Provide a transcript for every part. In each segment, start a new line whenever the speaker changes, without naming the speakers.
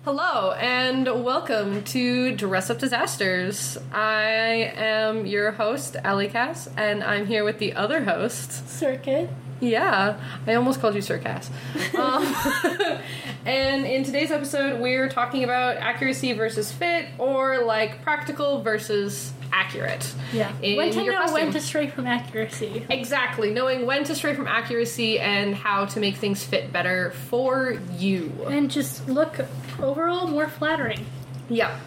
Hello, and welcome to Dress Up Disasters. I am your host, Allie Cass, and I'm here with the other host,
Circuit.
Yeah, I almost called you Sir Cass. And in today's episode, we're talking about accuracy versus fit, or like practical versus accurate.
Yeah. When to know when to stray from accuracy.
Exactly, knowing when to stray from accuracy and how to make things fit better for you.
And just look overall more flattering.
Yeah.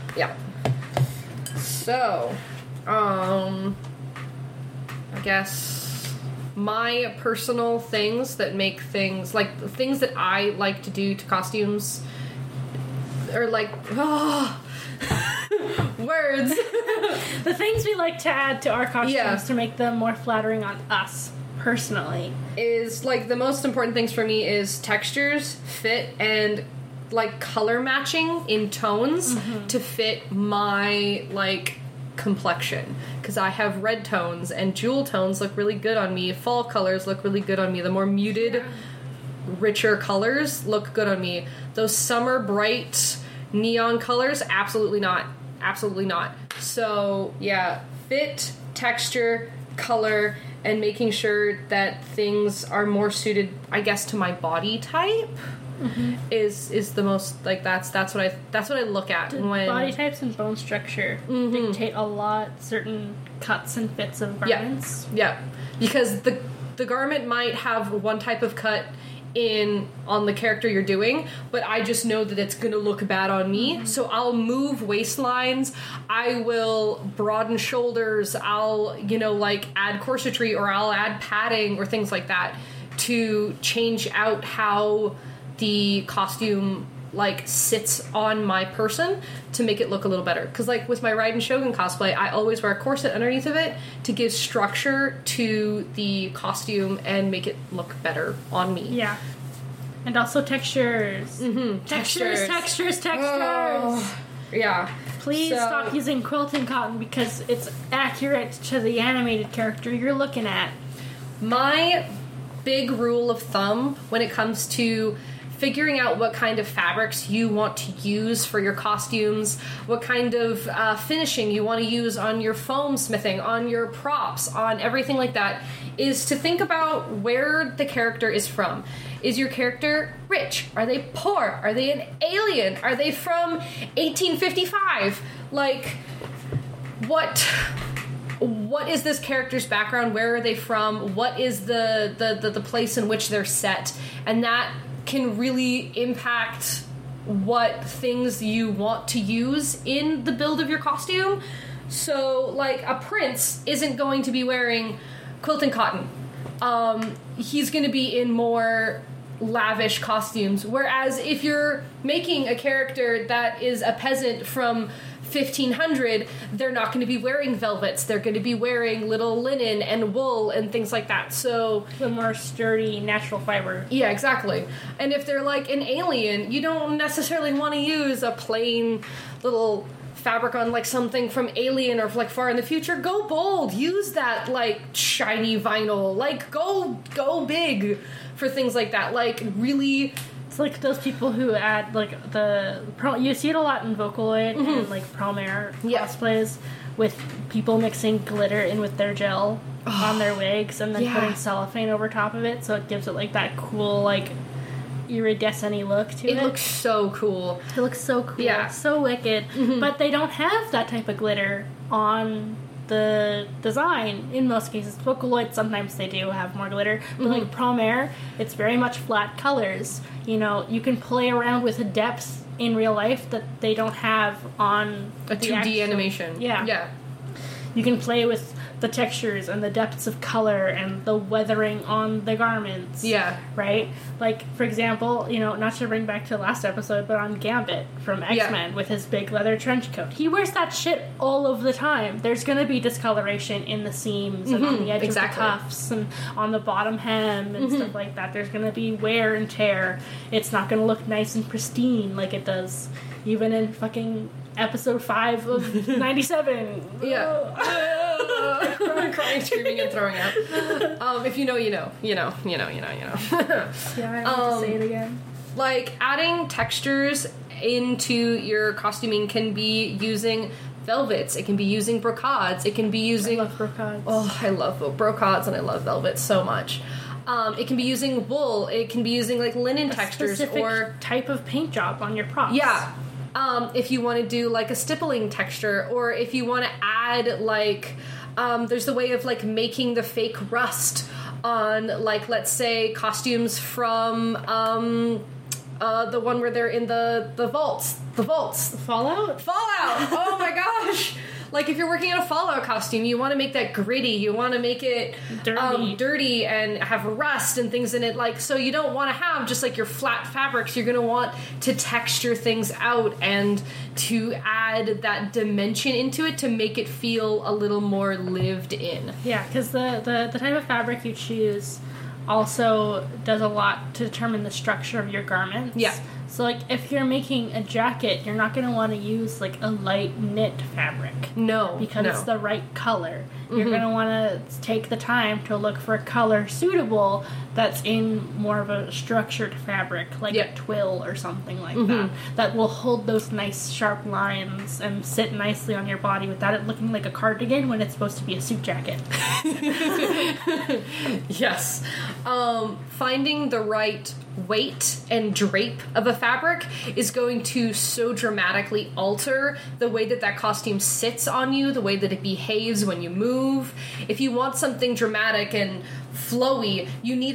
So, I guess my personal things that make things, like the things that I like to do to costumes, are like, words.
The things we like to add to our costumes to make them more flattering on us, personally.
Is, like, the most important things for me is textures, fit, and, like, color matching in tones to fit my, like, complexion. Because I have red tones, and jewel tones look really good on me. Fall colors look really good on me. The more muted, richer colors look good on me. Those summer bright neon colors, absolutely not. Absolutely not. So, yeah, fit, texture, color, and making sure that things are more suited, I guess, to my body type is the most, like, that's what I look at when
body types and bone structure dictate a lot certain cuts and fits of garments.
Yeah. Because the garment might have one type of cut on the character you're doing, but I just know that it's gonna look bad on me, so I'll move waistlines, I will broaden shoulders, I'll, like, add corsetry, or I'll add padding or things like that to change out how the costume, like, sits on my person to make it look a little better. Because, like, with my Raiden Shogun cosplay, I always wear a corset underneath of it to give structure to the costume and make it look better on me.
Yeah. And also textures. Textures. Oh.
Yeah.
Please stop using quilting cotton because it's accurate to the animated character you're looking at.
My big rule of thumb when it comes to figuring out what kind of fabrics you want to use for your costumes, what kind of finishing you want to use on your foam smithing, on your props, on everything like that, is to think about where the character is from. Is your character rich? Are they poor? Are they an alien? Are they from 1855? Like, what is this character's background? Where are they from? What is the place in which they're set? And that can really impact what things you want to use in the build of your costume. So, like, a prince isn't going to be wearing quilting cotton. He's going to be in more lavish costumes. Whereas if you're making a character that is a peasant from 1500, they're not going to be wearing velvets. They're going to be wearing little linen and wool and things like that. So
the more sturdy natural fiber.
Yeah, exactly. And if they're like an alien, you don't necessarily want to use a plain little fabric on, like, something from Alien or, like, Far in the Future. Go bold. Use that, like, shiny vinyl. Like, go big for things like that. Like, really.
It's like those people who add, like, you see it a lot in Vocaloid and, like, Promare cosplays with people mixing glitter in with their gel on their wigs and then putting cellophane over top of it, so it gives it, like, that cool, like, iridescent-y look to it.
It looks so cool.
It looks so cool.
Yeah.
So wicked. But they don't have that type of glitter on the design in most cases. Vocaloid, sometimes they do have more glitter, but like Promare, it's very much flat colors. You can play around with a depth in real life that they don't have on
a 2D animation. Yeah.
You can play with the textures and the depths of color and the weathering on the garments.
Yeah.
Right? Like, for example, not to bring back to the last episode, but on Gambit from X-Men with his big leather trench coat. He wears that shit all of the time. There's going to be discoloration in the seams and on the edge of the cuffs and on the bottom hem and stuff like that. There's going to be wear and tear. It's not going to look nice and pristine like it does even in fucking episode 5 of 97.
Crying, screaming, and throwing up. If you know, you know.
Yeah, I have to say it again.
Like, adding textures into your costuming can be using velvets, it can be using brocades, it can be using...
I love brocades.
Oh, I love brocades and I love velvet so much. It can be using wool, it can be using, like, linen textures
specific
or...
type of paint job on your props.
Yeah. If you want to do, like, a stippling texture, or if you want to add, like... there's the way of, like, making the fake rust on, like, let's say, costumes from, the one where they're in the vaults. The vaults.
Fallout?
Oh my gosh! Like, if you're working on a Fallout costume, you want to make that gritty, you want to make it dirty and have rust and things in it, like, so you don't want to have just, like, your flat fabrics, you're going to want to texture things out and to add that dimension into it to make it feel a little more lived in.
Yeah, because the type of fabric you choose also does a lot to determine the structure of your garments.
Yeah.
So, like, if you're making a jacket, you're not going to want to use, like, a light knit fabric.
No.
Because it's the right color. You're going to want to take the time to look for a color suitable that's in more of a structured fabric, like a twill or something like that, that will hold those nice sharp lines and sit nicely on your body without it looking like a cardigan when it's supposed to be a suit jacket.
Yes. Finding the right weight and drape of a fabric is going to so dramatically alter the way that that costume sits on you, the way that it behaves when you move. If you want something dramatic and flowy, you need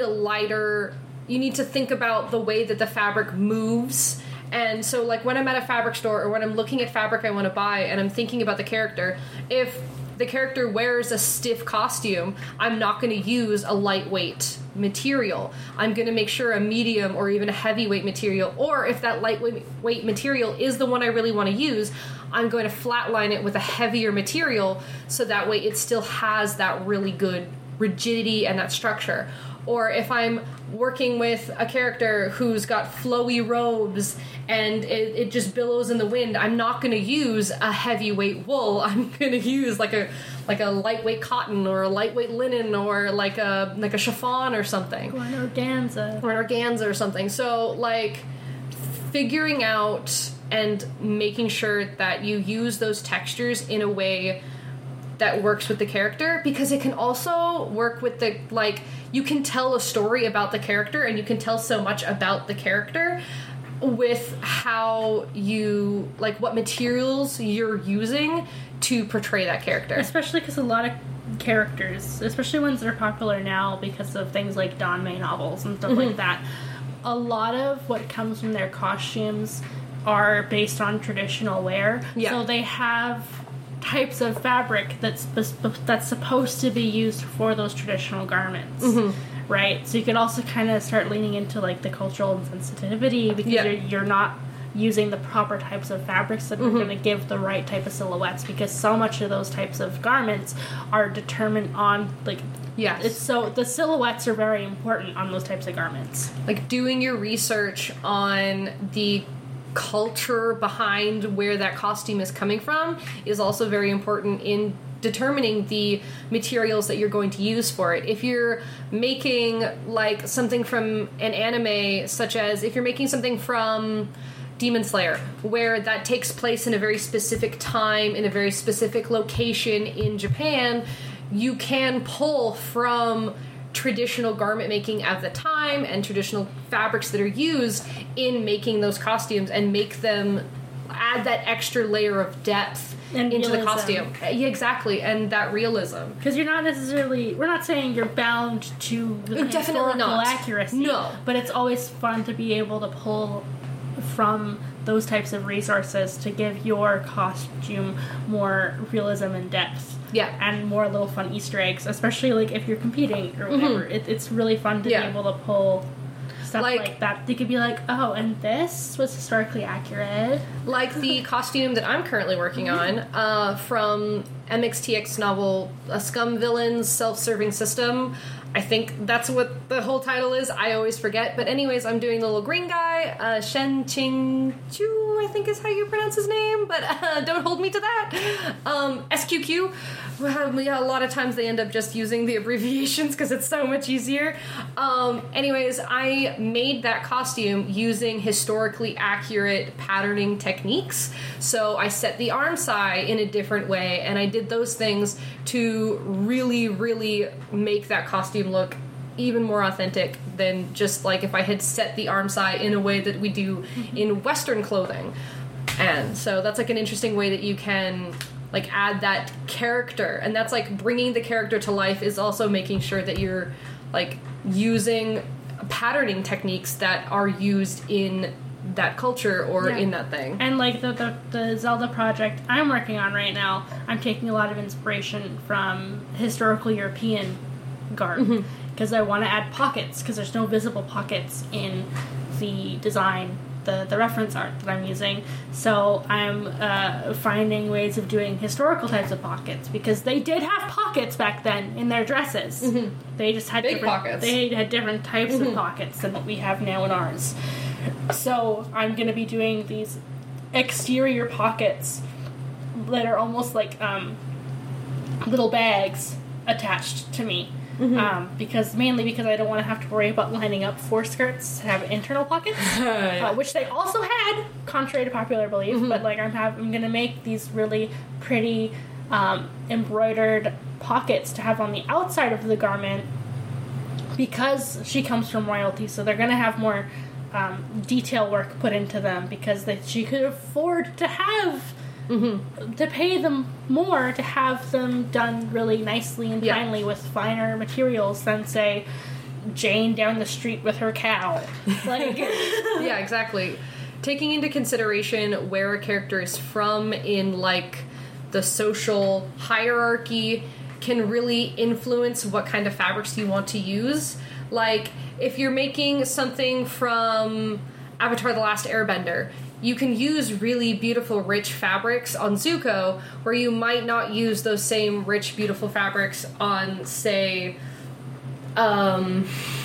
you need to think about the way that the fabric moves. And so, like, when I'm at a fabric store or when I'm looking at fabric I want to buy and I'm thinking about the character, if the character wears a stiff costume, I'm not going to use a lightweight material. I'm going to make sure a medium or even a heavyweight material, or if that lightweight material is the one I really want to use, I'm going to flatline it with a heavier material so that way it still has that really good rigidity and that structure. Or if I'm working with a character who's got flowy robes and it just billows in the wind, I'm not going to use a heavyweight wool. I'm going to use like a lightweight cotton or a lightweight linen or like a chiffon or something.
Or an organza.
Or an organza or something. So, like, figuring out and making sure that you use those textures in a way that works with the character, because it can also work with the, like, you can tell a story about the character and you can tell so much about the character with how you, like, what materials you're using to portray that character.
Especially because a lot of characters, especially ones that are popular now because of things like Dawn May novels and stuff like that, a lot of what comes from their costumes are based on traditional wear.
Yeah.
So they have types of fabric that's supposed to be used for those traditional garments, right? So you could also kind of start leaning into, like, the cultural insensitivity because you're not using the proper types of fabrics that are going to give the right type of silhouettes, because so much of those types of garments are determined on, like, so the silhouettes are very important on those types of garments.
Like, doing your research on the culture behind where that costume is coming from is also very important in determining the materials that you're going to use for it. If you're making, like, something from an anime, such as if you're making something from Demon Slayer, where that takes place in a very specific time, in a very specific location in Japan, you can pull from traditional garment making at the time and traditional fabrics that are used in making those costumes and make them add that extra layer of depth and into realism. The costume. Yeah, exactly, and that realism.
Because you're not necessarily, we're not saying you're bound to the historical accuracy.
No.
But it's always fun to be able to pull from those types of resources to give your costume more realism and depth.
Yeah.
And more little fun Easter eggs, especially, like, if you're competing or whatever. It's really fun to be able to pull stuff like that. You could be like, oh, and this was historically accurate.
Like the costume that I'm currently working on from MXTX novel, A Scum Villain's Self-Serving System. I think that's what the whole title is. I always forget. But anyways, I'm doing the little green guy, Shen Qing Chu. I think is how you pronounce his name, but don't hold me to that. SQQ. Yeah, a lot of times they end up just using the abbreviations because it's so much easier. Anyways, I made that costume using historically accurate patterning techniques. So I set the arm sai in a different way, and I did those things to really, really make that costume look even more authentic than just like if I had set the arm sai in a way that we do in Western clothing. And so that's like an interesting way that you can like add that character, and that's like bringing the character to life is also making sure that you're like using patterning techniques that are used in that culture or in that thing.
And like the Zelda project I'm working on right now, I'm taking a lot of inspiration from historical European garb because I want to add pockets because there's no visible pockets in the design, the reference art that I'm using. So I'm finding ways of doing historical types of pockets because they did have pockets back then in their dresses. They just had
big pockets.
They had different types of pockets than what we have now in ours. So I'm going to be doing these exterior pockets that are almost like little bags attached to me. Mainly because I don't want to have to worry about lining up 4 skirts to have internal pockets, which they also had, contrary to popular belief. But like I'm gonna make these really pretty embroidered pockets to have on the outside of the garment because she comes from royalty, so they're gonna have more detail work put into them because she could afford to have. To pay them more to have them done really nicely and finely with finer materials than, say, Jane down the street with her cow. Like,
yeah, exactly. Taking into consideration where a character is from in, like, the social hierarchy can really influence what kind of fabrics you want to use. Like, if you're making something from Avatar: The Last Airbender, you can use really beautiful, rich fabrics on Zuko, where you might not use those same rich, beautiful fabrics on, say, wow,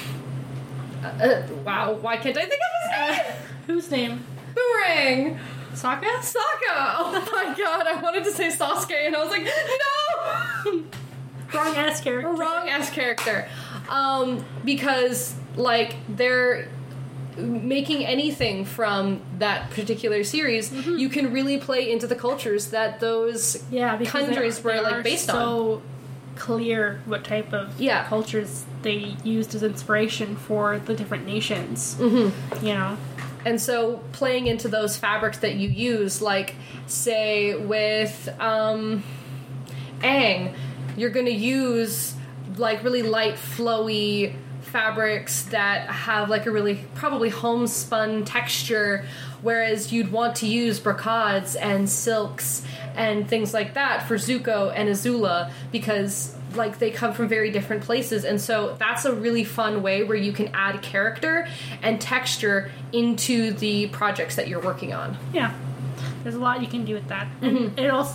why can't I think of his name?
Whose name?
Boomerang!
Sokka?
Sokka! Oh my god, I wanted to say Sasuke, and I was like, no!
Wrong-ass character.
Wrong-ass character. Because, like, they're making anything from that particular series, you can really play into the cultures that those countries were like based on.
So clear what type of cultures they used as inspiration for the different nations. You know,
and so playing into those fabrics that you use, like say with Aang, you're going to use like really light, flowy fabrics that have like a really probably homespun texture, whereas you'd want to use brocades and silks and things like that for Zuko and Azula because like they come from very different places, and so that's a really fun way where you can add character and texture into the projects that you're working on.
Yeah, there's a lot you can do with that. And it all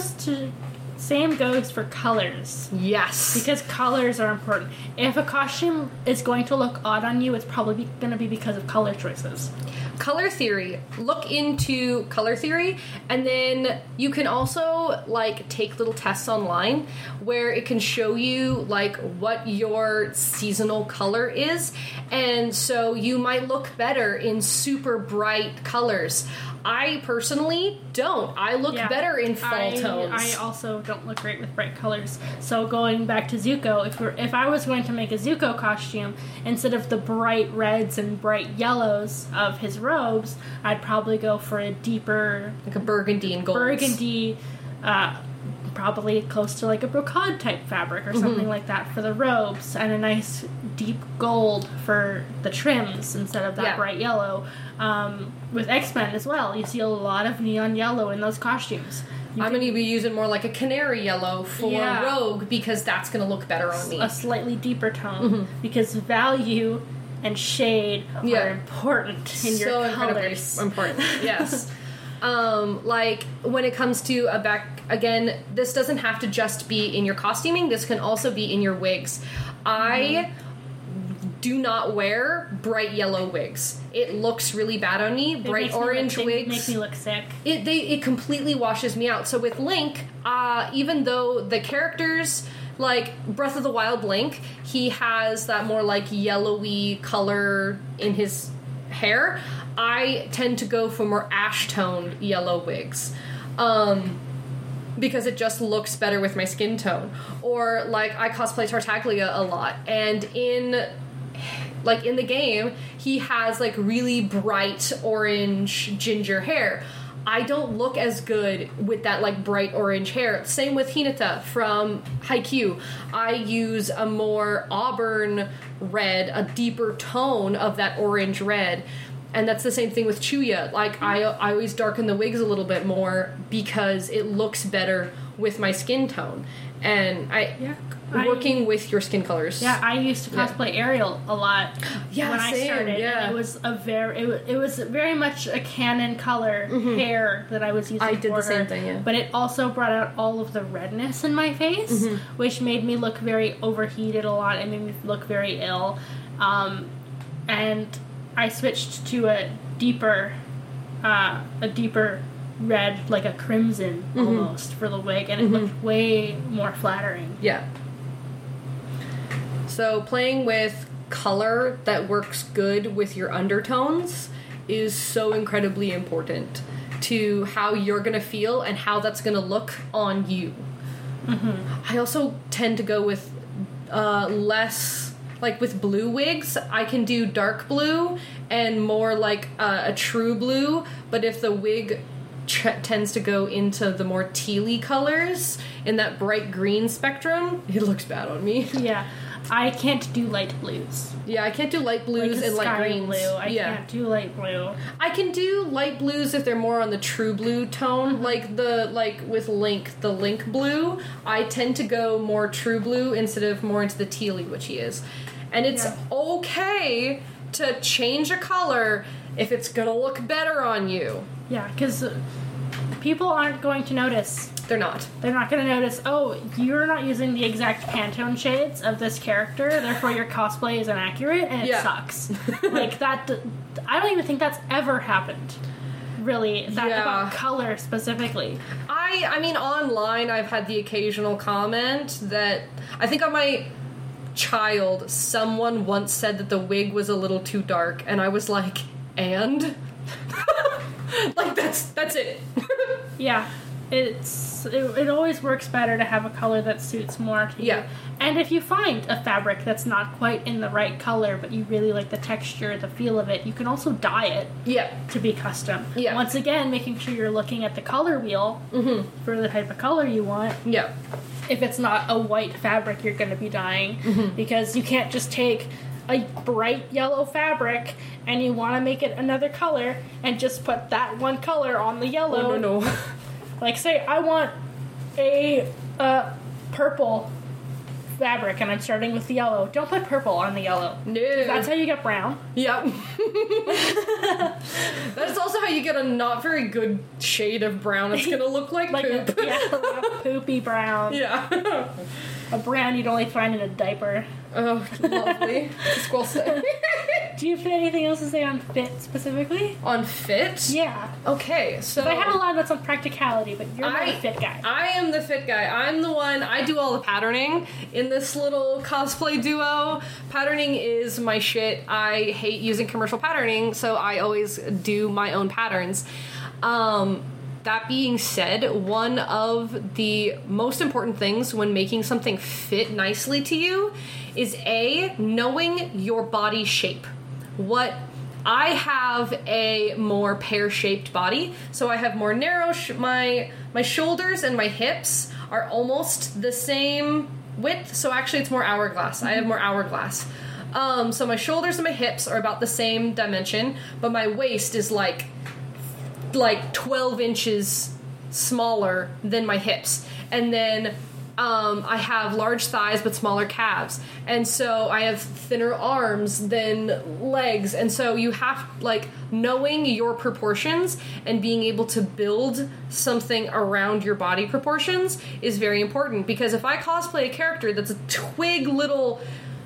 same goes for colors.
Yes.
Because colors are important. If a costume is going to look odd on you, it's probably going to be because of color choices.
Color theory. Look into color theory, and then you can also like take little tests online where it can show you like what your seasonal color is, and so you might look better in super bright colors. I personally don't. I look better in fall tones.
I also don't look great with bright colors. So going back to Zuko, if I was going to make a Zuko costume, instead of the bright reds and bright yellows of his robes, I'd probably go for a deeper...
like a burgundy and gold.
Burgundy, probably close to like a brocade type fabric or something like that for the robes, and a nice deep gold for the trims instead of that bright yellow. With X-Men as well, you see a lot of neon yellow in those costumes.
I'm going to be using more like a canary yellow for Rogue because that's going to look better on me.
A slightly deeper tone because value and shade are important in your colors.
So important, yes. Like when it comes to again, this doesn't have to just be in your costuming. This can also be in your wigs. I do not wear bright yellow wigs. It looks really bad on me. Bright orange wigs
make me look sick.
It completely washes me out. So with Link, even though the characters, like Breath of the Wild Link, he has that more like yellowy color in his hair, I tend to go for more ash-toned yellow wigs. Because it just looks better with my skin tone. Or, like, I cosplay Tartaglia a lot, and in the game, he has, like, really bright orange ginger hair. I don't look as good with that, like, bright orange hair. Same with Hinata from Haikyuu. I use a more auburn red, a deeper tone of that orange red. And that's the same thing with Chuya. Like, I always darken the wigs a little bit more because it looks better with my skin tone. And working with your skin colors.
Yeah, I used to cosplay Ariel a lot when I started.
Yeah.
And it was very much a canon color hair that I was using.
I did
for
the same
her,
thing, yeah.
But it also brought out all of the redness in my face, which made me look very overheated a lot and made me look very ill. And I switched to a deeper red, like a crimson almost, for the wig, and it looked way more flattering.
Yeah. So playing with color that works good with your undertones is so incredibly important to how you're going to feel and how that's going to look on you. I also tend to go with less... Like, with blue wigs, I can do dark blue and more like a true blue, but if the wig tends to go into the more tealy colors in that bright green spectrum, it looks bad on me.
Yeah. I can't do light blues.
Yeah, I can't do light blues
like
and light greens.
Blue. I can't do light blue.
I can do light blues if they're more on the true blue tone, like with Link, the Link blue. I tend to go more true blue instead of more into the tealy, which he is. And it's okay to change a color if it's gonna look better on you.
Yeah, because people aren't going to notice.
They're not.
They're not going to notice, oh, you're not using the exact Pantone shades of this character, therefore your cosplay is inaccurate, and it sucks. Like, that... I don't even think that's ever happened. Really. About color, specifically.
I mean, online, I've had the occasional comment that... I think on my child, someone once said that the wig was a little too dark, and I was like, and? Like, that's it.
Yeah. It always works better to have a color that suits more to you.
Yeah.
And if you find a fabric that's not quite in the right color, but you really like the texture, the feel of it, you can also dye it to be custom.
Yeah.
Once again, making sure you're looking at the color wheel for the type of color you want.
Yeah.
If it's not a white fabric you're going to be dyeing, because you can't just take a bright yellow fabric and you want to make it another color and just put that one color on the yellow.
Oh, no.
Like, say, I want a purple fabric, and I'm starting with the yellow. Don't put purple on the yellow.
No.
That's how you get brown.
Yep. That's also how you get a not very good shade of brown. It's gonna look like poop.
Like a poopy brown.
Yeah.
A brown you'd only find in a diaper.
Oh, lovely. Squirrel stick.
Do you have anything else to say on fit specifically?
On fit?
Yeah.
Okay, so...
I have a lot that's on practicality, but you're not the fit guy.
I am the fit guy. I'm the one... I do all the patterning in this little cosplay duo. Patterning is my shit. I hate using commercial patterning, so I always do my own patterns. That being said, one of the most important things when making something fit nicely to you is knowing your body shape. I have a more pear-shaped body, so I have more narrow... my shoulders and my hips are almost the same width, so actually it's more hourglass. I have more hourglass. So my shoulders and my hips are about the same dimension, but my waist is like 12 inches smaller than my hips. And then I have large thighs but smaller calves. And so I have thinner arms than legs. And so you have, knowing your proportions and being able to build something around your body proportions is very important. Because if I cosplay a character that's a twig little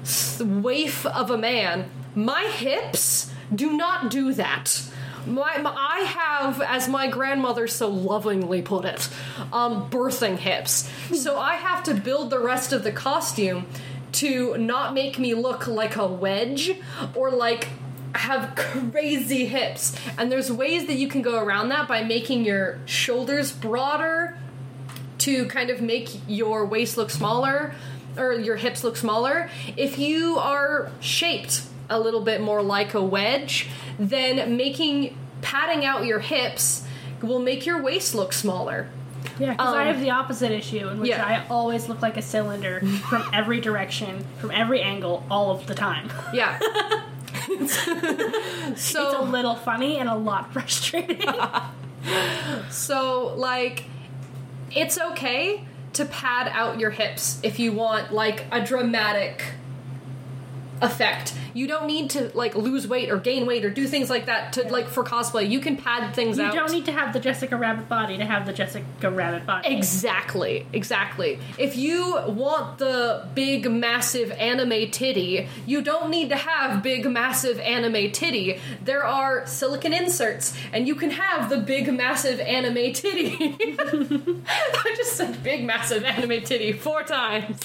waif of a man, my hips do not do that. I have, as my grandmother so lovingly put it, birthing hips. So I have to build the rest of the costume to not make me look like a wedge or like have crazy hips. And there's ways that you can go around that by making your shoulders broader to kind of make your waist look smaller or your hips look smaller. If you are shaped a little bit more like a wedge, then padding out your hips will make your waist look smaller.
Yeah, because I have the opposite issue in which I always look like a cylinder from every direction, from every angle, all of the time.
Yeah.
So it's a little funny and a lot frustrating.
So, like, it's okay to pad out your hips if you want, like, a dramatic effect. You don't need to, like, lose weight or gain weight or do things like that to, like, for cosplay. You can pad things out.
You don't need to have the Jessica Rabbit body to have the Jessica Rabbit body.
Exactly. If you want the big, massive anime titty, you don't need to have big, massive anime titty. There are silicone inserts, and you can have the big, massive anime titty. I just said big, massive anime titty 4 times.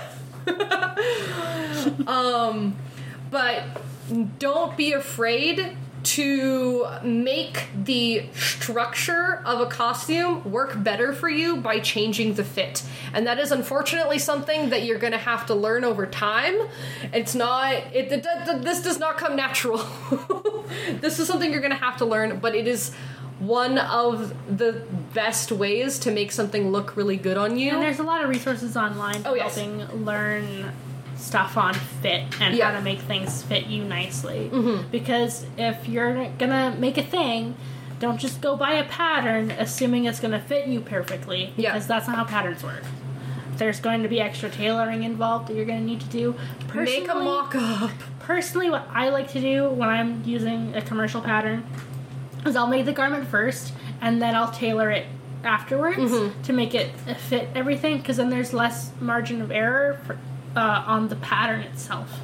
But don't be afraid to make the structure of a costume work better for you by changing the fit. And that is unfortunately something that you're going to have to learn over time. It's not, this does not come natural. This is something you're going to have to learn, but it is one of the best ways to make something look really good on you.
And there's a lot of resources online helping learn stuff on fit and how to make things fit you nicely. Mm-hmm. Because if you're gonna make a thing, don't just go buy a pattern assuming it's gonna fit you perfectly, because that's not how patterns work. There's going to be extra tailoring involved that you're gonna need to do.
Make a mock-up.
Personally, what I like to do when I'm using a commercial pattern is I'll make the garment first, and then I'll tailor it afterwards to make it fit everything, because then there's less margin of error on the pattern itself.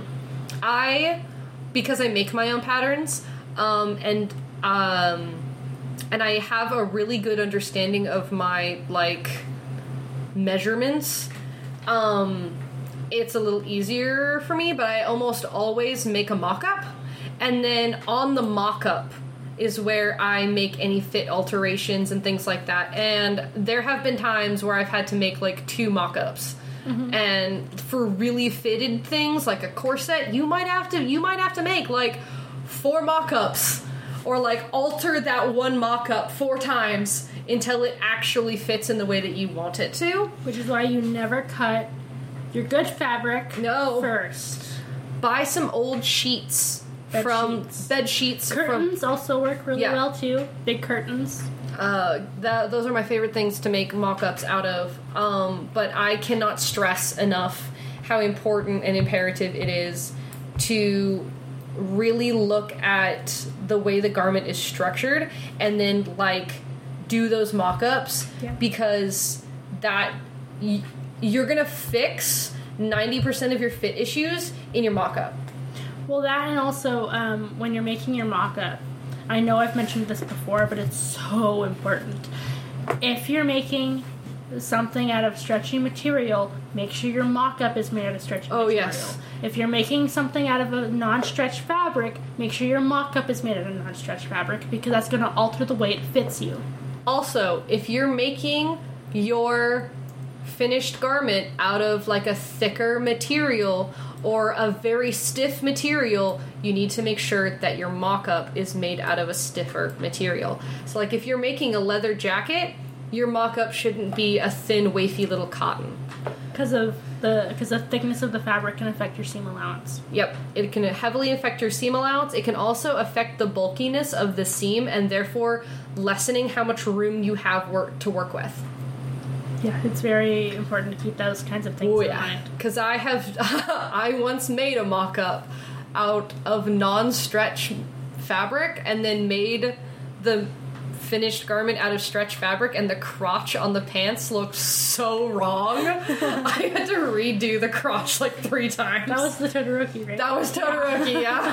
Because I make my own patterns, and I have a really good understanding of my, like, measurements, it's a little easier for me, but I almost always make a mock-up, and then on the mock-up is where I make any fit alterations and things like that. And there have been times where I've had to make, like, 2 mock-ups. And for really fitted things like a corset, you might have to make, like, 4 mock-ups, or, like, alter that one mock-up 4 times until it actually fits in the way that you want it to.
Which is why you never cut your good fabric first.
Buy some old sheets. Bed sheets.
Curtains also work really well too. Big curtains.
Those are my favorite things to make mock-ups out of. But I cannot stress enough how important and imperative it is to really look at the way the garment is structured and then, like, do those mock-ups, because that you're gonna fix 90% of your fit issues in your mock-up.
Well, that, and also when you're making your mock-up, I know I've mentioned this before, but it's so important. If you're making something out of stretchy material, make sure your mock-up is made out of stretchy material.
Yes.
If you're making something out of a non-stretch fabric, make sure your mock-up is made out of non-stretch fabric, because that's going to alter the way it fits you.
Also, if you're making your finished garment out of, like, a thicker material or a very stiff material, you need to make sure that your mock-up is made out of a stiffer material. So, like, if you're making a leather jacket, your mock-up shouldn't be a thin, wafy little cotton.
Because the thickness of the fabric can affect your seam allowance.
Yep, it can heavily affect your seam allowance. It can also affect the bulkiness of the seam, and therefore lessening how much room you have to work with.
Yeah, it's very important to keep those kinds of things in mind.
Because I once made a mock-up out of non-stretch fabric and then made the finished garment out of stretch fabric, and the crotch on the pants looked so wrong. I had to redo the crotch like 3 times.
That was the Todoroki, right?
That was Todoroki, yeah.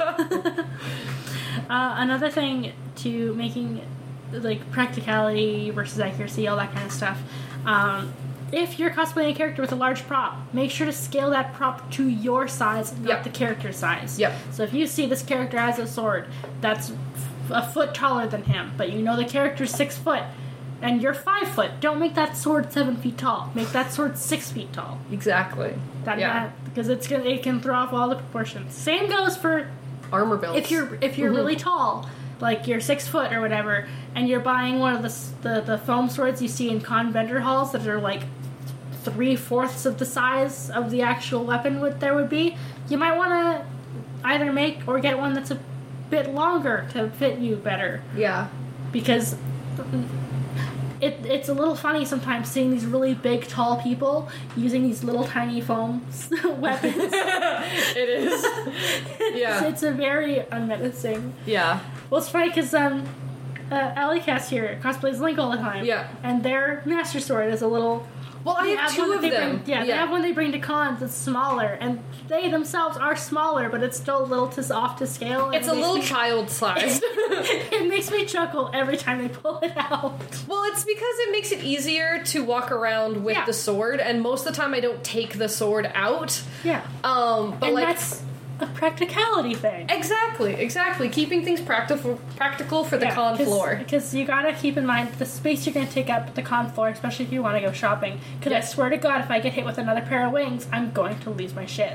Another thing to making, like, practicality versus accuracy, all that kind of stuff. If you're cosplaying a character with a large prop, make sure to scale that prop to your size, not the character's size.
Yep.
So if you see this character has a sword that's a foot taller than him, but you know the character's 6 foot, and you're 5 foot, don't make that sword 7 feet tall. Make that sword 6 feet tall.
Exactly.
Because it can throw off all the proportions. Same goes for
armor builds.
If you're really tall, like you're 6 foot or whatever, and you're buying one of the foam swords you see in con vendor halls that are like 3/4 of the size of the actual weapon there would be, you might want to either make or get one that's a bit longer to fit you better.
Yeah.
Because it's a little funny sometimes seeing these really big, tall people using these little tiny foam weapons.
It is. Yeah.
It's a very unmenacing.
Yeah.
Well, it's funny because Alleycast here cosplays Link all the time.
Yeah.
And their Master Sword is a little...
Well, I have 2 of them.
They have one they bring to cons that's smaller, and they themselves are smaller, but it's still a little off to scale.
It's a little child-sized.
It makes me chuckle every time they pull it out.
Well, it's because it makes it easier to walk around with the sword, and most of the time I don't take the sword out.
Yeah.
But
and
like...
that's a practicality thing.
Exactly. Keeping things practical for the con floor.
Because you gotta keep in mind the space you're gonna take up at the con floor, especially if you want to go shopping. Because I swear to God, if I get hit with another pair of wings, I'm going to lose my shit.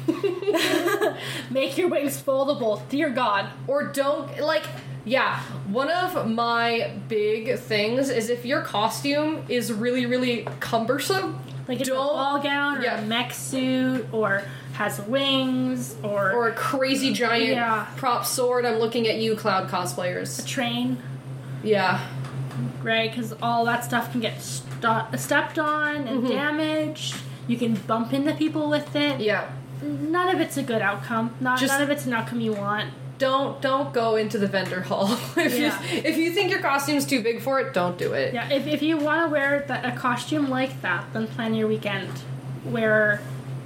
Make your wings foldable, dear God.
Or don't, like... Yeah, one of my big things is if your costume is really, really cumbersome...
Like it's a ball gown or a mech suit or has wings or
a crazy giant prop sword. I'm looking at you, Cloud cosplayers.
A train.
Yeah.
Right, because all that stuff can get stepped on and damaged. You can bump into people with it.
Yeah.
None of it's a good outcome. None of it's an outcome you want.
Don't go into the vendor hall. If you think your costume's too big for it, don't do it.
Yeah, if you want to wear a costume like that, then plan your weekend where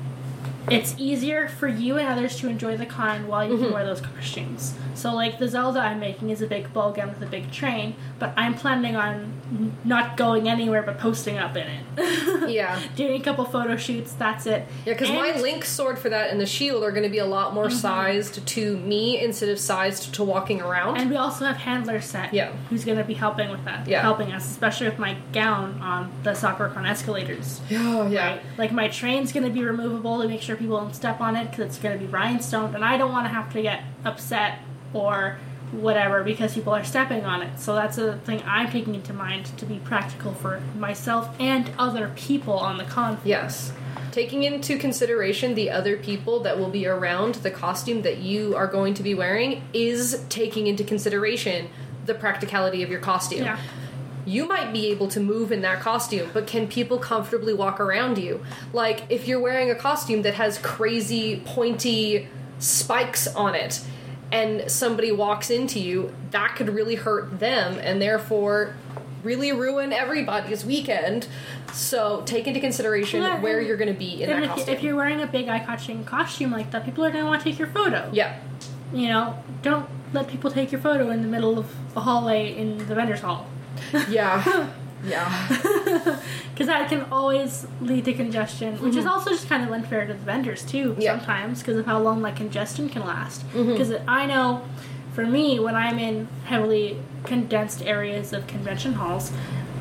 it's easier for you and others to enjoy the con while you can wear those costumes. So, like, the Zelda I'm making is a big ball gown with a big train, but I'm planning on not going anywhere but posting up in it.
Yeah.
Doing a couple photo shoots, that's it.
Yeah, because my Link sword for that and the shield are going to be a lot more sized to me instead of sized to walking around.
And we also have Handler set, who's going to be helping with that, helping us, especially with my gown on the SakuraCon escalators.
Oh, yeah.
Right? Like, my train's going to be removable to make sure people don't step on it because it's going to be rhinestoned, and I don't want to have to get upset or whatever because people are stepping on it. So that's a thing I'm taking into mind to be practical for myself and other people on the con.
Yes. Taking into consideration the other people that will be around the costume that you are going to be wearing is taking into consideration the practicality of your costume.
Yeah.
You might be able to move in that costume, but can people comfortably walk around you? Like, if you're wearing a costume that has crazy, pointy spikes on it, and somebody walks into you, that could really hurt them, and therefore really ruin everybody's weekend. So take into consideration where you're going to be in that costume.
If you're wearing a big eye-catching costume like that, people are going to want to take your photo.
Yeah.
You know, don't let people take your photo in the middle of a hallway in the vendor's hall.
Yeah. Yeah.
Because that can always lead to congestion, which is also just kind of unfair to the vendors, too, sometimes, because of how long that congestion can last. Because I know, for me, when I'm in heavily condensed areas of convention halls,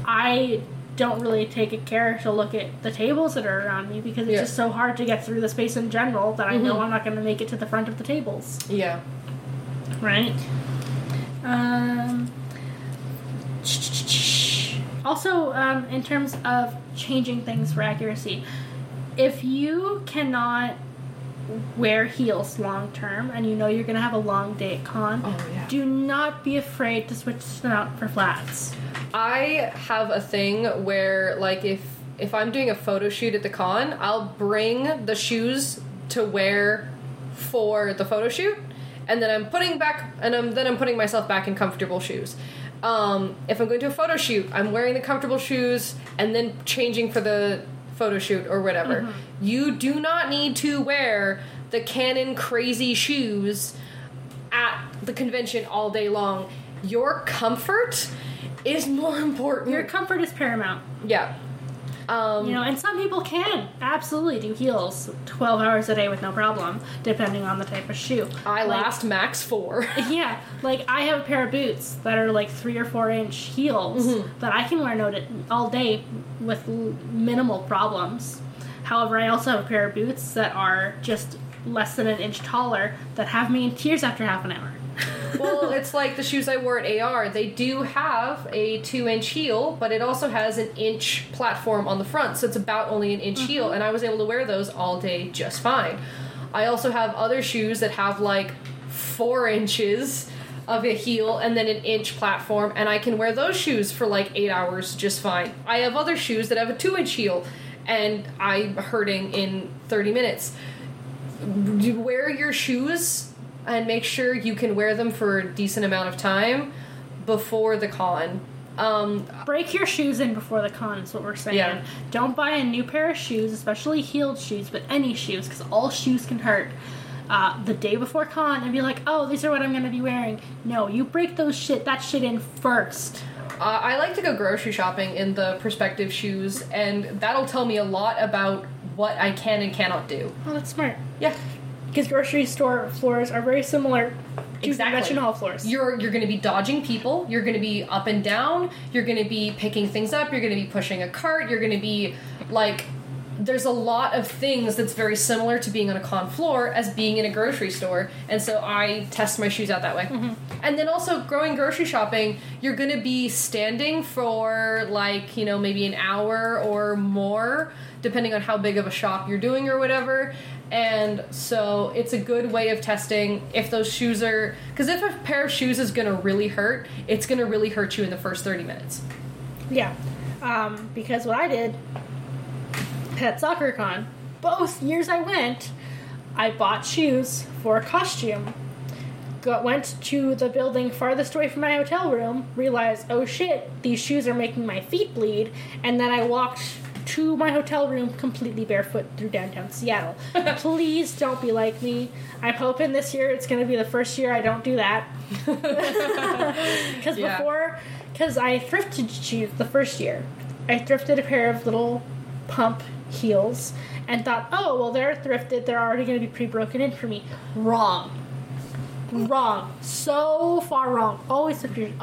I don't really take care to look at the tables that are around me because it's just so hard to get through the space in general that I know I'm not going to make it to the front of the tables.
Yeah.
Right? Also, in terms of changing things for accuracy, if you cannot wear heels long term and you know you're going to have a long day at con, do not be afraid to switch them out for flats.
I have a thing where, like, if I'm doing a photo shoot at the con, I'll bring the shoes to wear for the photo shoot, and then I'm putting myself back in comfortable shoes. If I'm going to a photo shoot, I'm wearing the comfortable shoes and then changing for the photo shoot or whatever. Mm-hmm. You do not need to wear the Canon crazy shoes at the convention all day long. Your comfort is more important.
Your comfort is paramount.
Yeah.
And some people can absolutely do heels 12 hours a day with no problem, depending on the type of shoe.
I last max 4.
Yeah, like I have a pair of boots that are like 3 or 4 inch heels that I can wear all day with minimal problems. However, I also have a pair of boots that are just less than an inch taller that have me in tears after half an hour.
Well, it's like the shoes I wore at AR. They do have a 2-inch heel, but it also has an inch platform on the front, so it's about only an inch heel, and I was able to wear those all day just fine. I also have other shoes that have like 4 inches of a heel and then an inch platform, and I can wear those shoes for like 8 hours just fine. I have other shoes that have a 2-inch heel, and I'm hurting in 30 minutes. You wear your shoes and make sure you can wear them for a decent amount of time before the con.
Break your shoes in before the con is what we're saying. Yeah. Don't buy a new pair of shoes, especially heeled shoes, but any shoes, because all shoes can hurt. The day before con and be like, oh, these are what I'm going to be wearing. No, you break that shit in first.
I like to go grocery shopping in the Perspective shoes, and that'll tell me a lot about what I can and cannot do.
Oh, that's smart.
Yeah.
Because grocery store floors are very similar to convention hall floors.
You're going to be dodging people. You're going to be up and down. You're going to be picking things up. You're going to be pushing a cart. You're going to be, like... There's a lot of things that's very similar to being on a con floor as being in a grocery store. And so I test my shoes out that way. Mm-hmm. And then also, growing grocery shopping, you're going to be standing for, like, maybe an hour or more, depending on how big of a shop you're doing or whatever. And so it's a good way of testing if those shoes are... Because if a pair of shoes is going to really hurt, it's going to really hurt you in the first 30 minutes.
Yeah. Because what I did at SoccerCon, both years I went, I bought shoes for a costume. Went to the building farthest away from my hotel room, realized, oh shit, these shoes are making my feet bleed, and then I walked to my hotel room completely barefoot through downtown Seattle. Please don't be like me. I'm hoping this year it's going to be the first year I don't do that. Because I thrifted shoes the first year. I thrifted a pair of little pump heels and thought, oh, well, they're thrifted. They're already going to be pre-broken in for me. Wrong. So far wrong. Always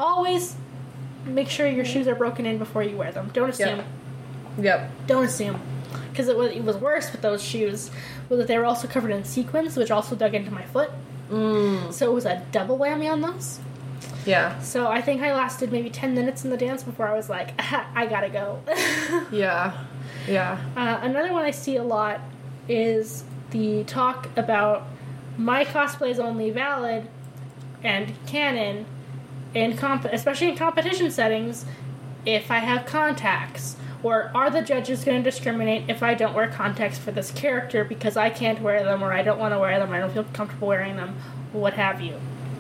make sure your shoes are broken in before you wear them. Don't assume.
Yep.
Don't assume. Because it was worse with those shoes was that they were also covered in sequins, which also dug into my foot. So it was a double whammy on those.
Yeah.
So I think I lasted maybe 10 minutes in the dance before I was like, I gotta go.
Yeah.
Another one I see a lot is the talk about my cosplay is only valid and canon, especially in competition settings, if I have contacts. Or are the judges going to discriminate if I don't wear contacts for this character because I can't wear them, or I don't want to wear them, or I don't feel comfortable wearing them, what have you.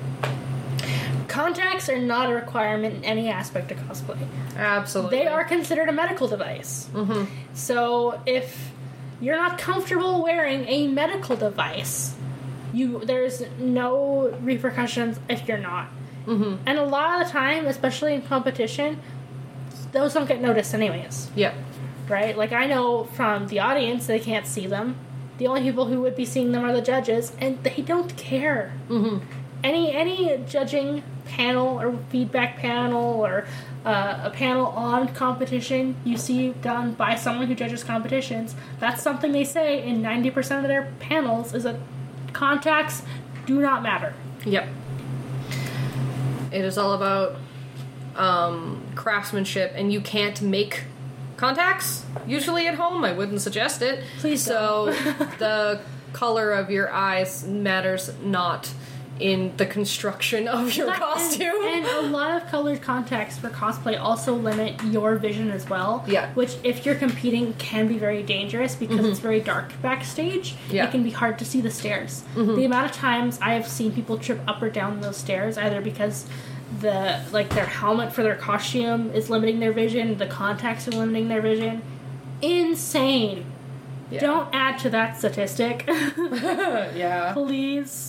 Contacts are not a requirement in any aspect of cosplay.
Absolutely.
They are considered a medical device. Mm-hmm. So if you're not comfortable wearing a medical device, there's no repercussions if you're not. Mm-hmm. And a lot of the time, especially in competition, those don't get noticed anyways.
Yeah.
Right? Like, I know from the audience, they can't see them. The only people who would be seeing them are the judges, and they don't care. Mm-hmm. Any judging panel or feedback panel or a panel on competition you see done by someone who judges competitions, that's something they say in 90% of their panels is that contacts do not matter.
Yep. It is all about craftsmanship, and you can't make contacts usually at home. I wouldn't suggest it.
Please
don't. So the color of your eyes matters not in the construction of your costume.
And a lot of colored contacts for cosplay also limit your vision as well.
Yeah.
Which, if you're competing, can be very dangerous because it's very dark backstage. Yeah. It can be hard to see the stairs. Mm-hmm. The amount of times I have seen people trip up or down those stairs, either because their helmet for their costume is limiting their vision, the contacts are limiting their vision. Insane. Yeah. Don't add to that statistic.
Yeah.
Please.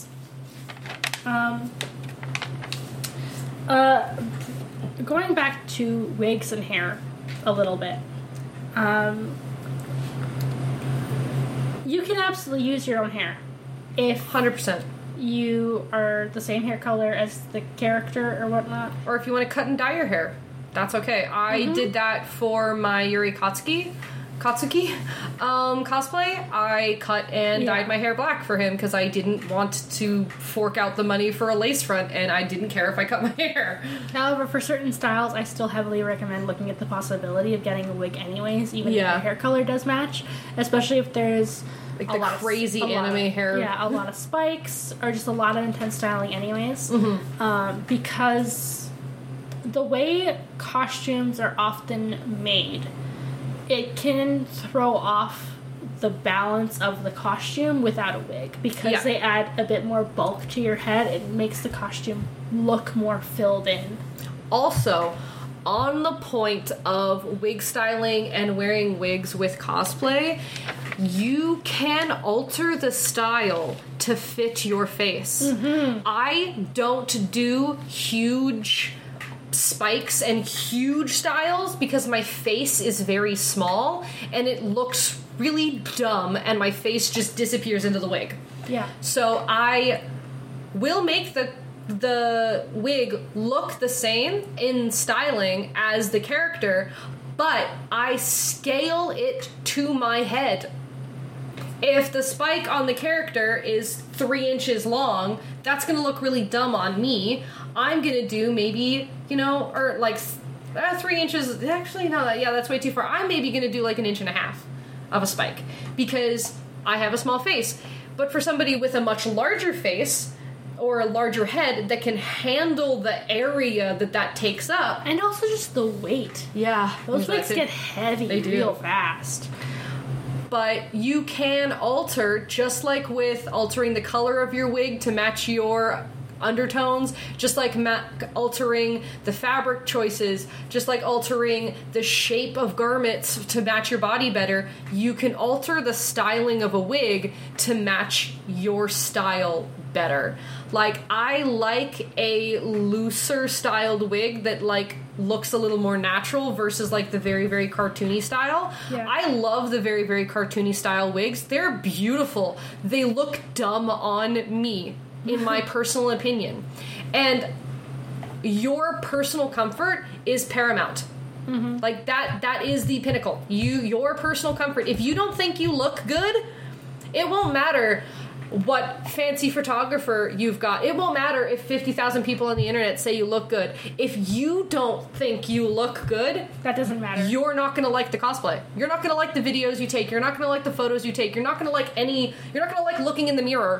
Going back to wigs and hair a little bit. You can absolutely use your own hair. If
100%.
You are the same hair color as the character or whatnot.
Or if you want to cut and dye your hair, that's okay. I did that for my Yuri Katsuki cosplay. I cut and dyed my hair black for him because I didn't want to fork out the money for a lace front, and I didn't care if I cut my hair.
However, for certain styles, I still heavily recommend looking at the possibility of getting a wig anyways, even if your hair color does match, especially if there's
like the crazy anime hair.
Yeah, a lot of spikes or just a lot of intense styling anyways. Because the way costumes are often made, it can throw off the balance of the costume without a wig because they add a bit more bulk to your head. It makes the costume look more filled in.
Also, on the point of wig styling and wearing wigs with cosplay, you can alter the style to fit your face. I don't do huge spikes and huge styles because my face is very small and it looks really dumb and my face just disappears into the wig.
Yeah.
So I will make the wig look the same in styling as the character, but I scale it to my head. If the spike on the character is 3 inches long, that's going to look really dumb on me. I'm going to do maybe, or like 3 inches. Actually, no, that's way too far. I'm maybe going to do like 1.5 inches of a spike because I have a small face. But for somebody with a much larger face or a larger head that can handle the area that takes up.
And also just the weight.
Yeah.
Those wigs get heavy real fast.
But you can alter, just like with altering the color of your wig to match your undertones, just like altering the fabric choices, just like altering the shape of garments to match your body better, you can alter the styling of a wig to match your style better. Like, I like a looser styled wig that looks a little more natural versus the very, very cartoony style.
Yeah.
I love the very, very cartoony style wigs. They're beautiful. They look dumb on me, in my personal opinion. And your personal comfort is paramount. That is the pinnacle. Your personal comfort. If you don't think you look good, it won't matter what fancy photographer you've got. It won't matter if 50,000 people on the internet say you look good. If you don't think you look good,
that doesn't matter.
You're not going to like the cosplay. You're not going to like the videos you take. You're not going to like the photos you take. You're not going to like you're not going to like looking in the mirror.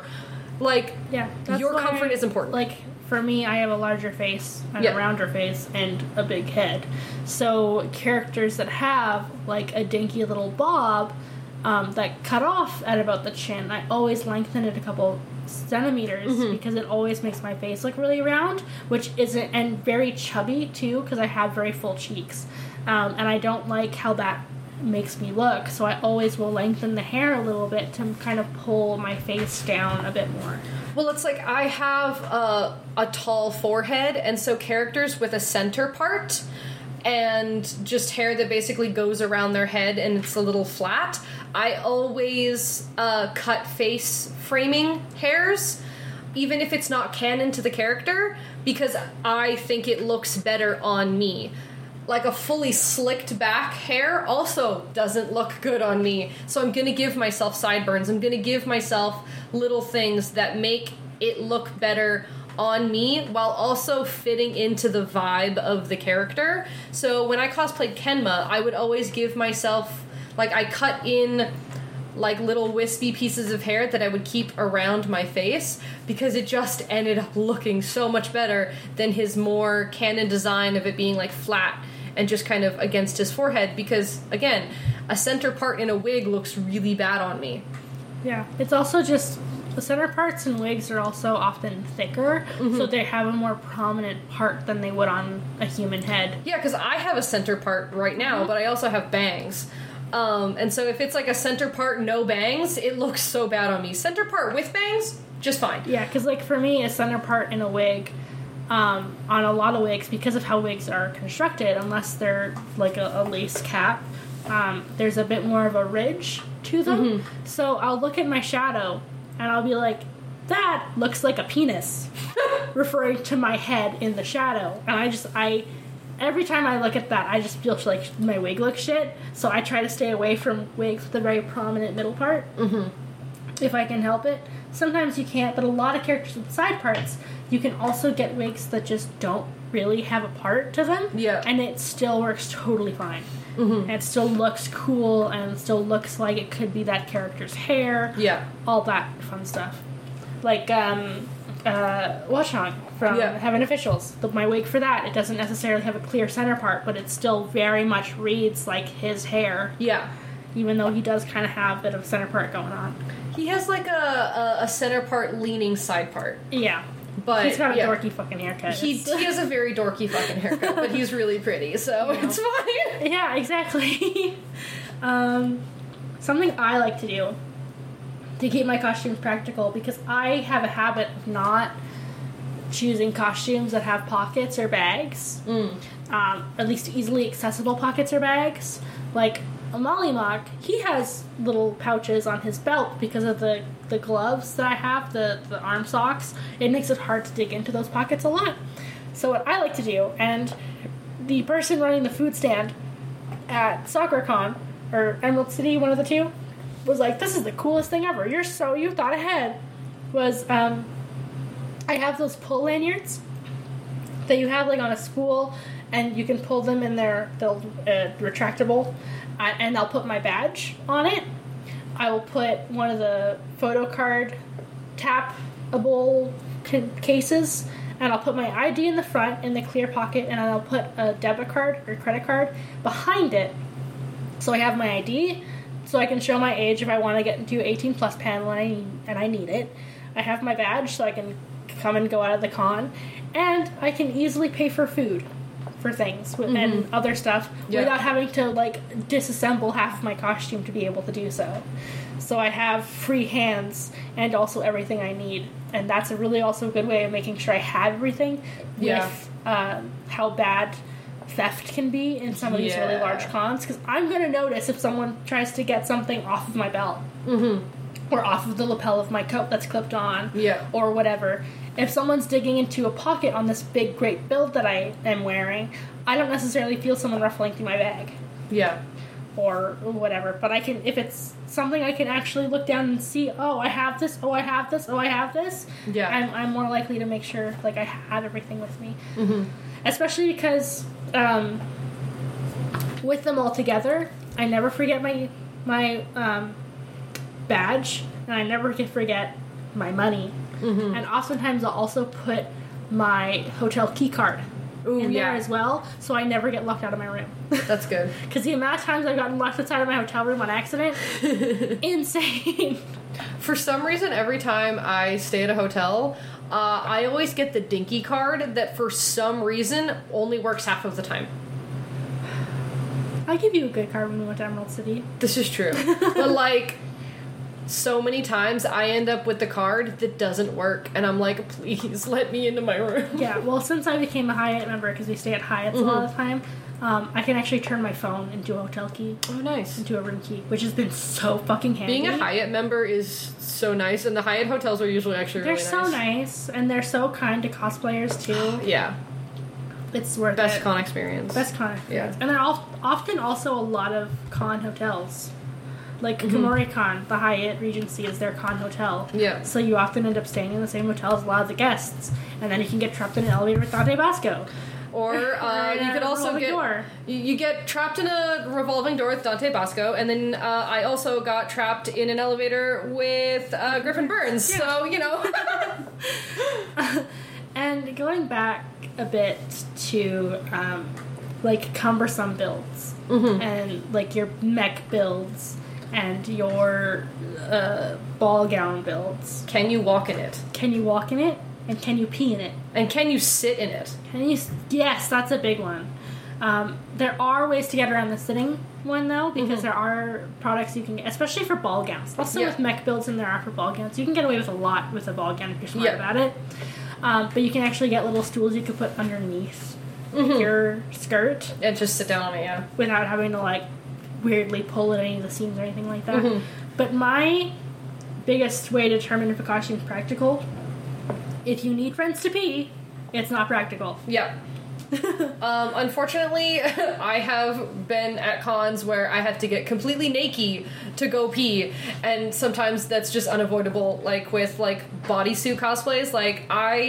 Your comfort is important.
For me, I have a larger face and a rounder face and a big head. So characters that have a dinky little bob that cut off at about the chin, I always lengthen it a couple centimeters because it always makes my face look really round, which isn't, and very chubby too because I have very full cheeks, and I don't like how that makes me look, so I always will lengthen the hair a little bit to kind of pull my face down a bit more.
Well, it's I have a tall forehead, and so characters with a center part and just hair that basically goes around their head and it's a little flat, I always cut face framing hairs, even if it's not canon to the character, because I think it looks better on me. A fully slicked back hair also doesn't look good on me. So I'm going to give myself sideburns. I'm going to give myself little things that make it look better on me while also fitting into the vibe of the character. So when I cosplayed Kenma, I would always give myself, I cut in little wispy pieces of hair that I would keep around my face because it just ended up looking so much better than his more canon design of it being flat and just kind of against his forehead, because, again, a center part in a wig looks really bad on me.
Yeah, it's also just The center parts in wigs are also often thicker, so they have a more prominent part than they would on a human head.
Yeah, because I have a center part right now, but I also have bangs. And so if it's like a center part, no bangs, it looks so bad on me. Center part with bangs, just fine.
Yeah, because like for me, a center part in a wig, on a lot of wigs, because of how wigs are constructed, unless they're like a lace cap, there's a bit more of a ridge to them. So I'll look at my shadow and I'll be like, that looks like a penis, referring to my head in the shadow. And every time I look at that, I just feel like my wig looks shit. So I try to stay away from wigs with a very prominent middle part, if I can help it. Sometimes you can't, but a lot of characters with side parts, you can also get wigs that just don't really have a part to them.
Yeah.
And it still works totally fine. And it still looks cool, and it still looks like it could be that character's hair.
Yeah.
All that fun stuff. Like, Watchong from Heaven Officials. My wig for that, it doesn't necessarily have a clear center part, but it still very much reads like his hair.
Yeah.
Even though he does kind of have a bit of a center part going on.
He has like a center part leaning side part.
Yeah.
But
he's got a dorky fucking haircut.
He has a very dorky fucking haircut, but he's really pretty, so it's fine.
Yeah, exactly. Something I like to do to keep my costumes practical, because I have a habit of not choosing costumes that have pockets or bags. At least easily accessible pockets or bags. Like Mollymauk, he has little pouches on his belt because of the gloves that I have, the arm socks. It makes it hard to dig into those pockets a lot. So what I like to do, and the person running the food stand at SoccerCon, or Emerald City, one of the two, was like, this is the coolest thing ever. You thought ahead. I have those pull lanyards that you have like on a spool, and you can pull them in they'll retractable, and I'll put my badge on it. I will put one of the photo card tappable cases, and I'll put my ID in the front in the clear pocket, and I'll put a debit card or credit card behind it, so I have my ID, so I can show my age if I want to get into 18 plus panel and I need it. I have my badge so I can come and go out of the con, and I can easily pay for food for things and other stuff without having to like disassemble half of my costume to be able to do so. So I have free hands and also everything I need, and that's a really also good way of making sure I have everything with how bad theft can be in some of these really large cons, because I'm going to notice if someone tries to get something off of my belt or off of the lapel of my coat that's clipped on or whatever. If someone's digging into a pocket on this big great build that I am wearing, I don't necessarily feel someone ruffling through my bag or whatever, but I can, if it's something I can actually look down and see, oh I have this, oh I have this, oh I have this, I'm more likely to make sure like I have everything with me. Especially because with them all together, I never forget my badge, and I never forget my money. And oftentimes I'll also put my hotel key card in there as well, so I never get locked out of my room.
That's good.
Because the amount of times I've gotten locked outside of my hotel room on accident, insane.
For some reason, every time I stay at a hotel, I always get the dinky card that for some reason only works half of the time.
I give you a good card when we went to Emerald City.
This is true. But like, so many times I end up with the card that doesn't work, and I'm like, please let me into my room.
Yeah, well, since I became a Hyatt member, because we stay at Hyatt's a lot of the time, I can actually turn my phone into a hotel key.
Oh, nice.
Into a room key, which has been so fucking handy.
Being a Hyatt member is so nice, and the Hyatt hotels are usually actually really nice.
They're so nice, and they're so kind to cosplayers, too.
Yeah.
It's worth
Best
it.
con experience.
Best con experience.
Yeah.
And they're often also a lot of con hotels. Like Komori Con, the Hyatt Regency is their con hotel.
Yeah.
So you often end up staying in the same hotel as a lot of the guests, and then you can get trapped in an elevator with Dante Basco.
Or you could also get you get trapped in a revolving door with Dante Basco, and then I also got trapped in an elevator with Griffin Burns. Yeah. So you know.
And going back a bit to like cumbersome builds and like your mech builds and your ball gown builds.
Can you walk in it?
Can you walk in it? And can you pee in it?
And can you sit in it?
Yes, that's a big one. There are ways to get around the sitting one, though, because there are products you can get, especially for ball gowns. Less so with mech builds than there are for ball gowns. You can get away with a lot with a ball gown if you're smart about it. But you can actually get little stools you could put underneath your skirt.
And just sit down on it,
without having to, like, weirdly pull at any of the seams or anything like that. But my biggest way to determine if a costume is practical, if you need friends to pee, it's not practical.
Yeah. Unfortunately, I have been at cons where I have to get completely naked to go pee, and sometimes that's just unavoidable, like with like bodysuit cosplays. Like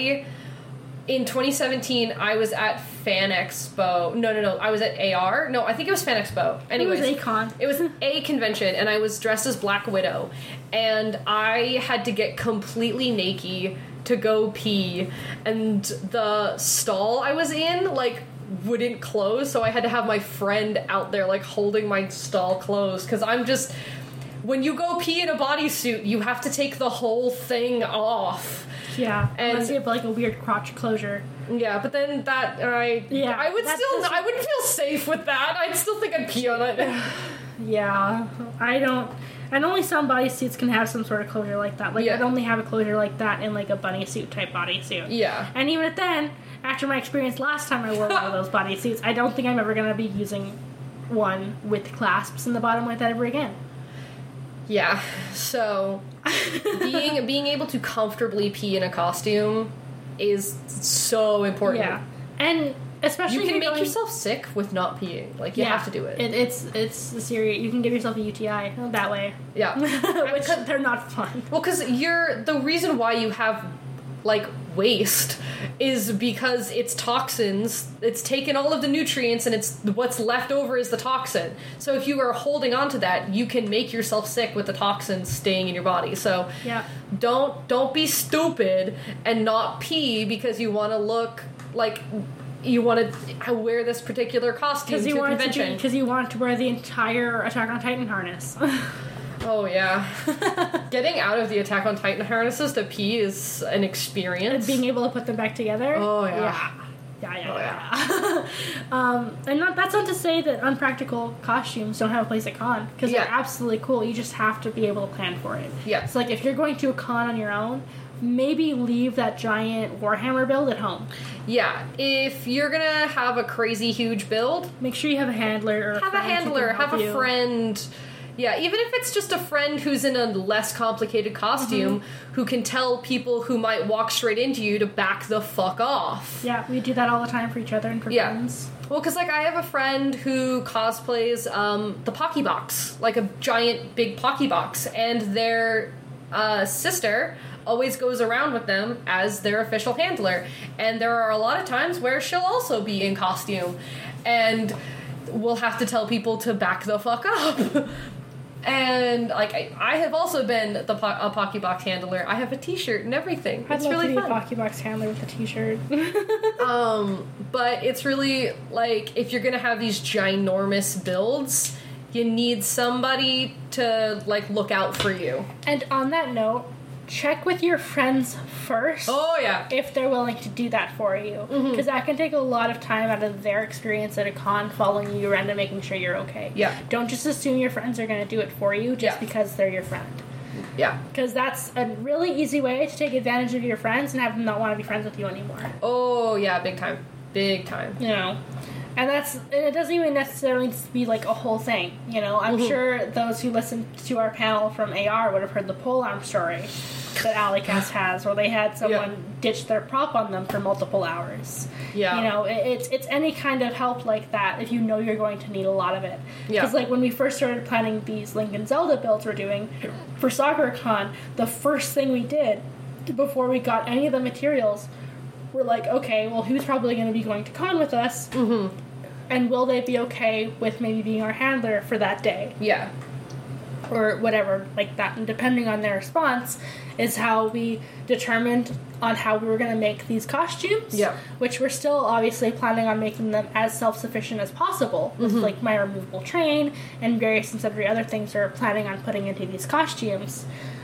in 2017, I was at Fan Expo. No, I was at AR. No, I think it was Fan Expo. Anyways,
it was a con.
It was a convention, and I was dressed as Black Widow, and I had to get completely naked to go pee, and the stall I was in, like, wouldn't close, so I had to have my friend out there, like, holding my stall closed, because I'm just... When you go pee in a bodysuit, you have to take the whole thing off.
Yeah,
and
unless you have, like, a weird crotch closure.
Yeah, but then I wouldn't feel safe with that. I'd still think I'd pee on it.
Yeah, and only some bodysuits can have some sort of closure like that. Like, I'd only have a closure like that in, like, a bunny suit type bodysuit.
Yeah.
And even then, after my experience last time I wore one of those bodysuits, I don't think I'm ever going to be using one with clasps in the bottom like that ever again.
Yeah, so being able to comfortably pee in a costume is so important.
Yeah. And especially
you can make yourself sick with not peeing. Like, you have to do it.
It's serious. You can give yourself a UTI that way.
Yeah.
Which they're not fun.
Well, because the reason why you have, like, waste is because it's toxins. It's taken all of the nutrients, and it's what's left over is the toxin. So if you are holding on to that, you can make yourself sick with the toxins staying in your body. So don't be stupid and not pee because you want to look like you want to wear this particular costume to a convention.
Because you want to wear the entire Attack on Titan harness.
Oh, yeah. Getting out of the Attack on Titan harnesses to pee is an experience.
And being able to put them back together.
Oh, yeah.
Yeah. And that's not to say that unpractical costumes don't have a place at con, because they're absolutely cool. You just have to be able to plan for it.
Yeah.
So, like, if you're going to a con on your own, maybe leave that giant Warhammer build at home.
Yeah. If you're gonna have a crazy huge build,
make sure you have a handler or
have a friend. Yeah, even if it's just a friend who's in a less complicated costume who can tell people who might walk straight into you to back the fuck off.
Yeah, we do that all the time for each other and for friends.
Well, because, like, I have a friend who cosplays the Pocky Box, like a giant big Pocky Box, and their sister always goes around with them as their official handler. And there are a lot of times where she'll also be in costume, and we'll have to tell people to back the fuck up. And, like, I have also been a Pocky Box handler. I have a t-shirt and everything.
It's really fun. I'd love to be a Pocky Box handler with a t-shirt.
But it's really, like, if you're gonna have these ginormous builds, you need somebody to, like, look out for you.
And on that note, check with your friends first.
Oh, yeah.
If they're willing to do that for you. Because that can take a lot of time out of their experience at a con, following you around and making sure you're okay.
Yeah.
Don't just assume your friends are going to do it for you just because they're your friend.
Yeah.
Because that's a really easy way to take advantage of your friends and have them not want to be friends with you anymore.
Oh, yeah, big time. Big time.
You know? And it doesn't even necessarily be like a whole thing, you know? I'm sure those who listened to our panel from AR would have heard the polearm story that Alleycast has, where they had someone ditch their prop on them for multiple hours.
Yeah.
You know, it's any kind of help like that if you know you're going to need a lot of it. Because, like, when we first started planning these Link and Zelda builds we're doing for SoccerCon, the first thing we did before we got any of the materials, we're like, okay, well, who's probably going to be going to con with us? And will they be okay with maybe being our handler for that day?
Yeah.
Or whatever, like that. And depending on their response is how we determined on how we were going to make these costumes.
Yeah.
Which we're still obviously planning on making them as self-sufficient as possible. With, like, my removable train and various and sundry other things we're planning on putting into these costumes.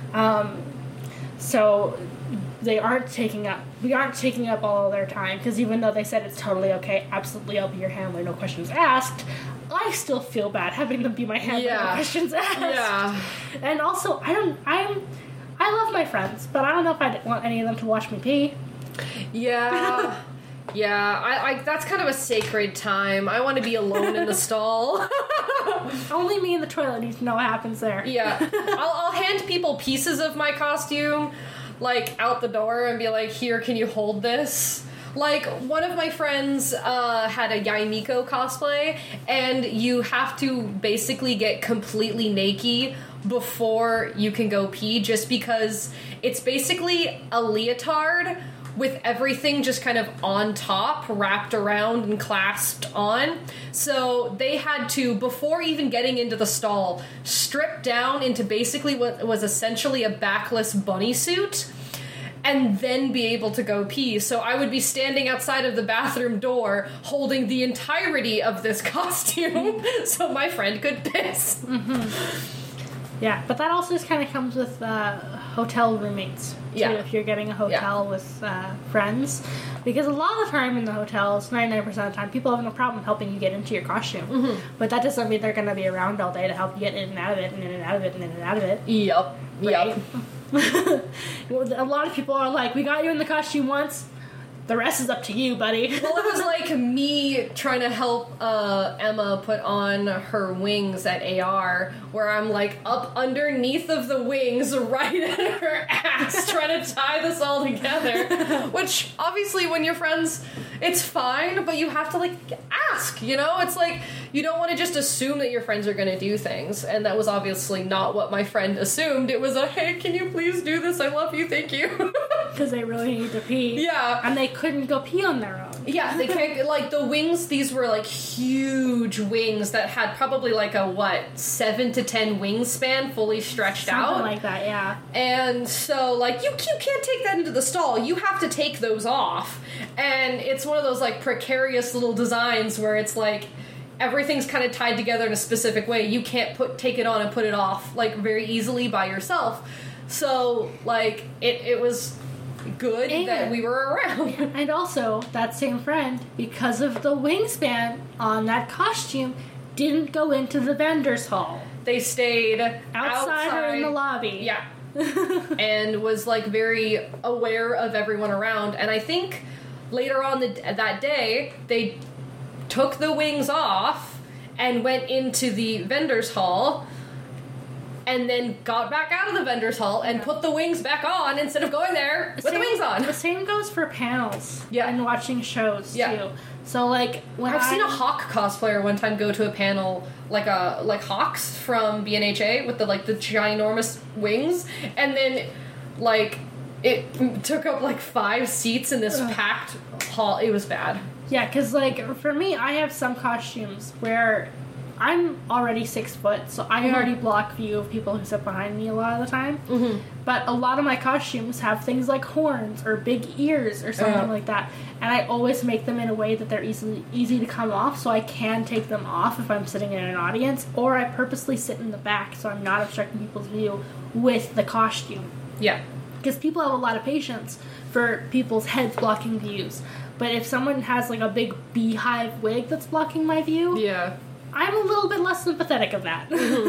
So we aren't taking up all of their time, because even though they said it's totally okay, absolutely, I'll be your handler, no questions asked, I still feel bad having them be my handler, no questions asked. Yeah. And also, I love my friends, but I don't know if I'd want any of them to watch me pee.
Yeah. Yeah, I that's kind of a sacred time. I want to be alone in the stall.
Only me in the toilet need to know what happens there.
Yeah. I'll hand people pieces of my costume, like, out the door and be like, here, can you hold this? Like, one of my friends had a Yaimiko cosplay, and you have to basically get completely naked before you can go pee, just because it's basically a leotard with everything just kind of on top, wrapped around and clasped on. So they had to, before even getting into the stall, strip down into basically what was essentially a backless bunny suit, and then be able to go pee. So I would be standing outside of the bathroom door holding the entirety of this costume so my friend could piss.
Mm-hmm. Yeah, but that also just kind of comes with hotel roommates, too, if you're getting a hotel with friends. Because a lot of the time in the hotels, 99% of the time, people have no problem helping you get into your costume. Mm-hmm. But that doesn't mean they're going to be around all day to help you get in and out of it, and in and out of it, and in and out of it.
Yep.
Right? A lot of people are like, we got you in the costume once, the rest is up to you, buddy.
Well, it was like me trying to help Emma put on her wings at AR, where I'm like up underneath of the wings right at her ass trying to tie this all together. Which, obviously, when you're friends, it's fine, but you have to, like, ask, you know? It's like, you don't want to just assume that your friends are going to do things, and that was obviously not what my friend assumed. It was a, hey, can you please do this? I love you, thank you.
Because they really need to pee.
Yeah.
And they couldn't go pee on their own.
Yeah, they can't, like, the wings, these were, like, huge wings that had probably, like, a, 7 to 10 wingspan fully stretched out.
Something like that, yeah.
And so, like, you can't take that into the stall. You have to take those off. And it's one of those, like, precarious little designs where it's, like, everything's kind of tied together in a specific way. You can't take it on and put it off, like, very easily by yourself. So, like, it was good that we were around.
And also, that same friend, because of the wingspan on that costume, didn't go into the vendor's hall.
They stayed outside
or in the lobby.
Yeah. And was, like, very aware of everyone around. And I think later on that day, they took the wings off and went into the vendor's hall, and then got back out of the vendor's hall and put the wings back on instead of going there with the wings on.
The same goes for panels and watching shows, too. So, like, when
I've seen a Hawk cosplayer one time go to a panel, like Hawks from BNHA with the ginormous wings, and then, like, it took up, 5 seats in this packed hall. It was bad.
Yeah, because, like, for me, I have some costumes where I'm already 6 foot, so I already block view of people who sit behind me a lot of the time. Mm-hmm. But a lot of my costumes have things like horns or big ears or something like that, and I always make them in a way that they're easy to come off, so I can take them off if I'm sitting in an audience, or I purposely sit in the back so I'm not obstructing people's view with the costume.
Yeah.
Because people have a lot of patience for people's heads blocking views. But if someone has, like, a big beehive wig that's blocking my view...
Yeah.
I'm a little bit less sympathetic of that.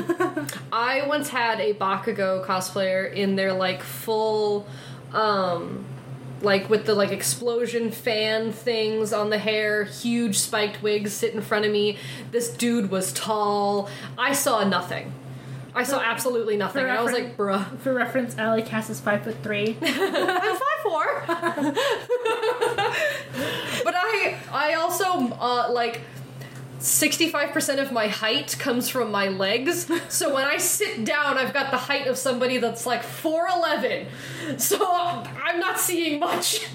I once had a Bakugo cosplayer in their, full, with the, explosion fan things on the hair, huge spiked wigs sit in front of me. This dude was tall. I saw nothing. I saw absolutely nothing. And I was like, bruh.
For reference, Allie Cass is 5'3".
I'm 5'4". But I also, 65% of my height comes from my legs, so when I sit down, I've got the height of somebody that's 4'11", so I'm not seeing much.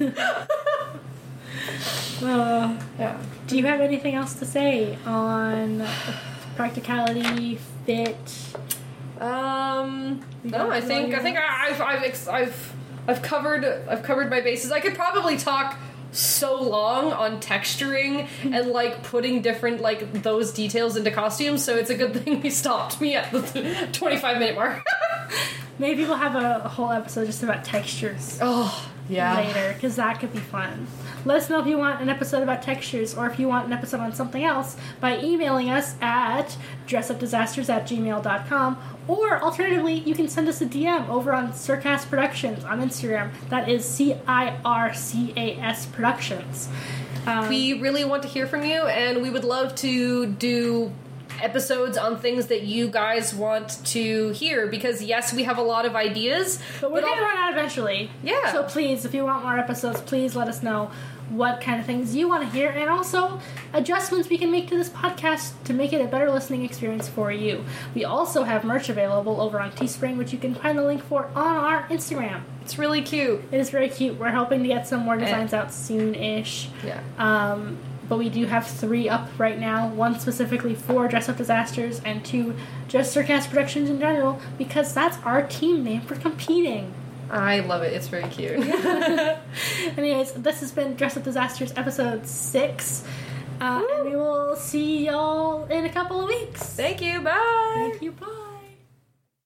Yeah. Do you have anything else to say on practicality, fit?
No, I think I've I've covered my bases. I could probably talk so long on texturing and like putting different like those details into costumes, so it's a good thing we stopped me at the 25-minute mark.
Maybe we'll have a whole episode just about textures.
Oh, yeah.
Later, because that could be fun. Let us know if you want an episode about textures or if you want an episode on something else by emailing us at dressupdisasters@gmail.com, or alternatively, you can send us a DM over on Circas Productions on Instagram. That is CIRCAS Productions.
We really want to hear from you, and we would love to do episodes on things that you guys want to hear, because yes, we have a lot of ideas,
but we're going to run out eventually.
Yeah.
So please, if you want more episodes, please let us know what kind of things you want to hear, and also adjustments we can make to this podcast to make it a better listening experience for you. We also have merch available over on Teespring, which you can find the link for on our Instagram.
It's really cute.
It is very cute. We're hoping to get some more designs out soon-ish.
Yeah.
But we do have 3 up right now. 1 specifically for Dress Up Disasters, and 2 just Circas Productions in general, because that's our team name for competing.
I love it. It's very cute.
Anyways, this has been Dress Up Disasters episode 6. And we will see y'all in a couple of weeks.
Thank you. Bye.
Thank you. Bye.